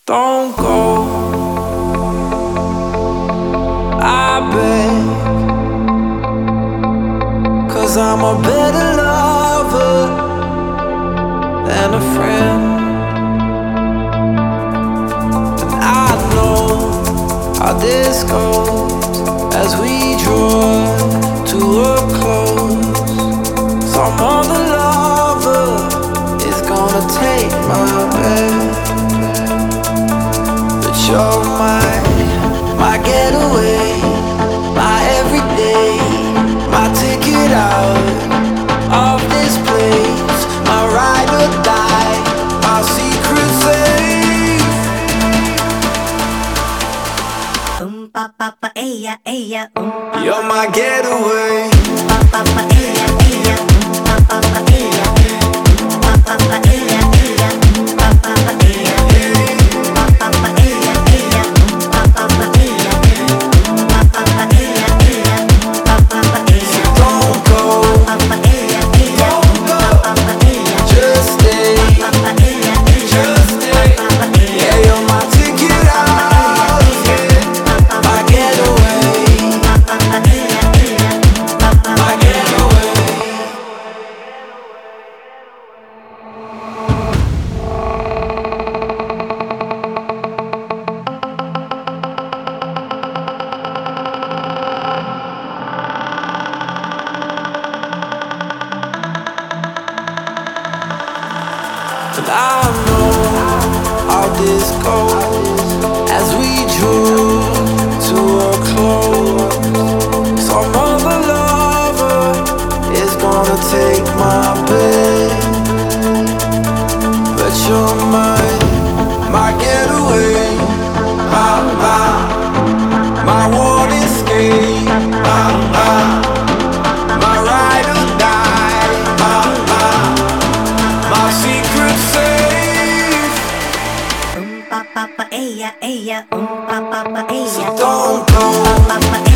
Don't go, I beg, 'cause I'm a better lover than a friend. And I know how this goes as we draw to a close. Some other lover is gonna take my bed, but you're my getaway, my everyday, my ticket out of this place, my ride or die, my secret safe. Pa pa pa eya eya You're my getaway. pa pa pa eya eya pa pa pa eya pa pa pa eya eya pa pa pa eya pa pa pa eya eya pa pa pa eya pa pa pa eya eya pa pa pa eya. Don't go, Pa pa eya eya pa pa pa eya just stay, pa pa eya eya just stay. pa pa eya. Yeah, you're my ticket out, yeah, my getaway, my getaway. And I know how this goes as we drew to a close. Some other lover is gonna take my bed, but you're my getaway, my one escape, my ride or die, my secret safe. Pa pa pa eya eya pa pa pa eya Don't go, pa pa